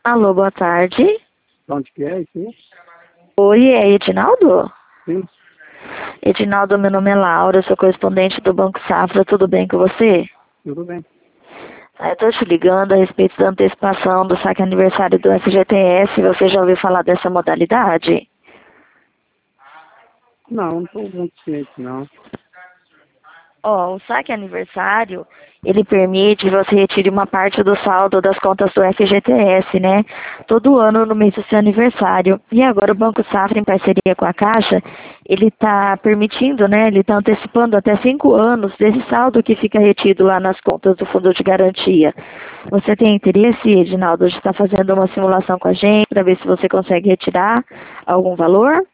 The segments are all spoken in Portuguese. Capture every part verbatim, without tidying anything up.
Alô, boa tarde. Onde que é isso? Oi, é Edinaldo? Sim, Edinaldo, meu nome é Laura, eu sou correspondente do Banco Safra, tudo bem com você? tudo bem. Ah, eu tô te ligando a respeito da antecipação do saque aniversário do F G T S, você já ouviu falar dessa modalidade? Não, não estou muito ciente, não. Ó, o saque aniversário, ele permite que você retire uma parte do saldo das contas do F G T S, né? Todo ano no mês do seu aniversário. E agora o Banco Safra, em parceria com a Caixa, ele está permitindo, né? Ele está antecipando até cinco anos desse saldo que fica retido lá nas contas do Fundo de Garantia. Você tem interesse, Edinaldo, de estar fazendo uma simulação com a gente para ver se você consegue retirar algum valor?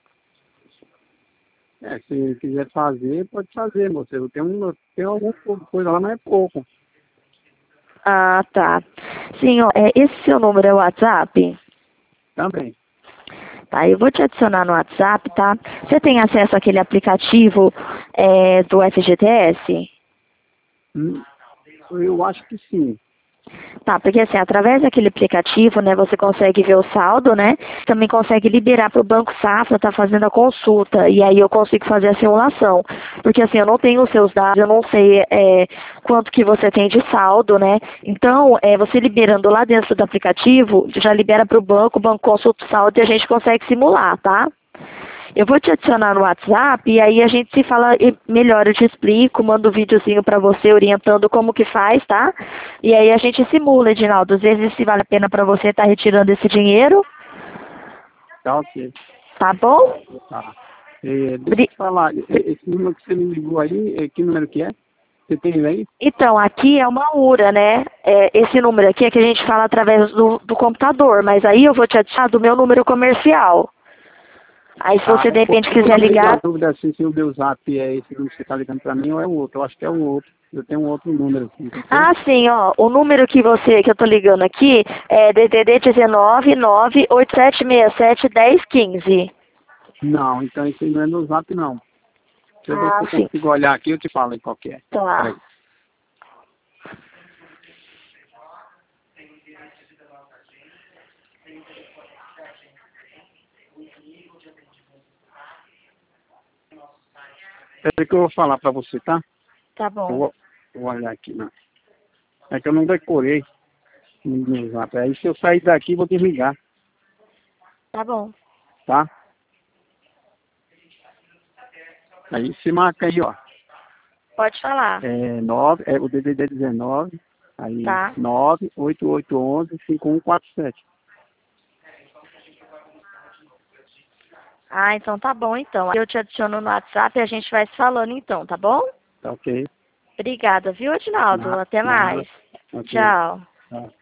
É, se quiser fazer, pode fazer, moça. Eu tenho, um, eu tenho alguma coisa lá, mas é pouco. Ah, tá. Sim, ó, é, esse seu número é o WhatsApp? Também. Tá, eu vou te adicionar no WhatsApp, tá? Você tem acesso àquele aplicativo é, do F G T S? Hum, Eu acho que sim. Tá, porque assim, através daquele aplicativo, né, você consegue ver o saldo, né? Também consegue liberar para o Banco Safra, tá fazendo a consulta, e aí eu consigo fazer a simulação. Porque assim, eu não tenho os seus dados, eu não sei é, quanto que você tem de saldo, né? Então, é, você liberando lá dentro do aplicativo, já libera para o banco, o banco consulta o saldo e a gente consegue simular, tá? Eu vou te adicionar no WhatsApp e aí a gente se fala e- melhor, eu te explico, mando um videozinho pra você orientando como que faz, tá? E aí a gente simula, Edinaldo, às vezes se vale a pena pra você estar retirando esse dinheiro, Tá ok. tá bom? Tá. É, deixa eu Bri- te falar, e- esse número que você me ligou aí, é, que número que é? Você tem ele aí? Então, aqui é uma URA, né? É, esse número aqui é que a gente fala através do, do computador, mas aí eu vou te adicionar do meu número comercial. Aí se Ah, você é de repente porque eu quiser fiquei na ligar. dúvida assim, se o meu zap é esse número que você está ligando para mim ou é o outro. Eu acho que é o outro. Eu tenho um outro número aqui, não sei? Ah, sim, ó. O número que você que eu tô ligando aqui é D D D dezenove, nove oito sete seis sete, dez quinze. Não, então isso aí não é no zap, não. Deixa eu ver se Ah, eu sim. consigo olhar aqui, eu te falo aí qual que é. Tá. Peraí. Peraí que eu vou falar pra você, tá? Tá Eu bom. vou, vou olhar aqui, não. É que eu não decorei no meu zap. Aí se eu sair daqui, vou desligar, Tá bom. tá? Aí se marca aí, ó. Pode falar. É nove, é o D D D dezenove, aí Tá. nove oito oito um um cinco um quatro sete. Ah, então tá bom então. Eu te adiciono no WhatsApp e a gente vai se falando então, tá bom? Tá ok? Obrigada, viu, Edinaldo? Na- Até Nada. mais. Ok. Tchau. Tá.